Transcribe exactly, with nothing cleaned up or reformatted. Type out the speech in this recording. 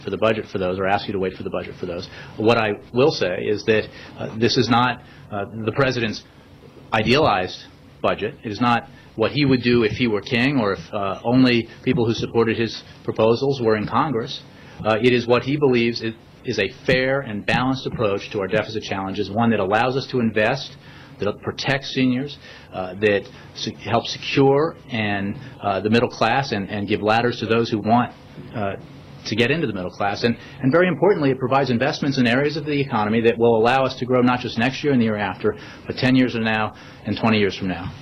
for the budget for those, or ask you to wait for the budget for those. What I will say is that uh, this is not uh, the President's idealized budget. It is not what he would do if he were king, or if uh, only people who supported his proposals were in Congress. Uh, it is what he believes it is a fair and balanced approach to our deficit challenges, one that allows us to invest, that protects seniors, uh, that se helps secure and uh, the middle class, and, and give ladders to those who want uh, to get into the middle class. And, and very importantly, it provides investments in areas of the economy that will allow us to grow not just next year and the year after, but ten years from now and twenty years from now.